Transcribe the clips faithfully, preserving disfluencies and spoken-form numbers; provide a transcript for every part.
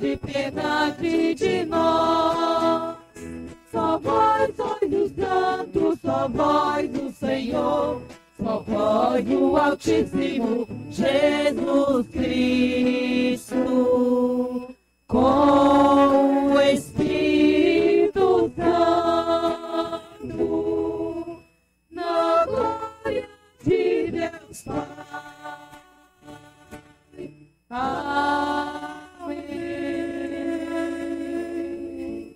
tende piedade de nós. Só vós sois o Santo, só vós o Senhor, só vós o Altíssimo Jesus Cristo, com o Espírito Santo, na glória de Deus Pai. Amém.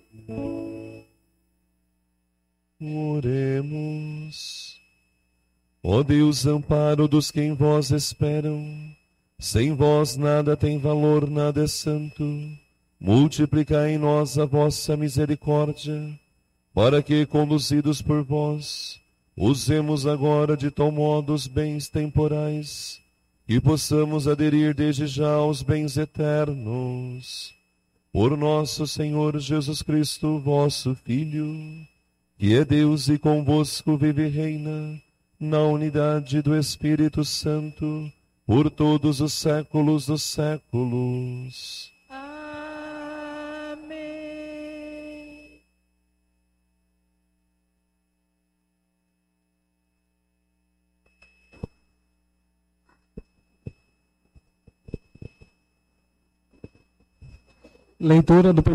Oremos. Ó Deus, amparo dos que em vós esperam, sem vós nada tem valor, nada é santo. Multiplicai em nós a vossa misericórdia, para que, conduzidos por vós, usemos agora de tal modo os bens temporais, e possamos aderir desde já aos bens eternos. Por nosso Senhor Jesus Cristo, vosso Filho, que é Deus e convosco vive e reina, na unidade do Espírito Santo, por todos os séculos dos séculos. Amém. Leitura do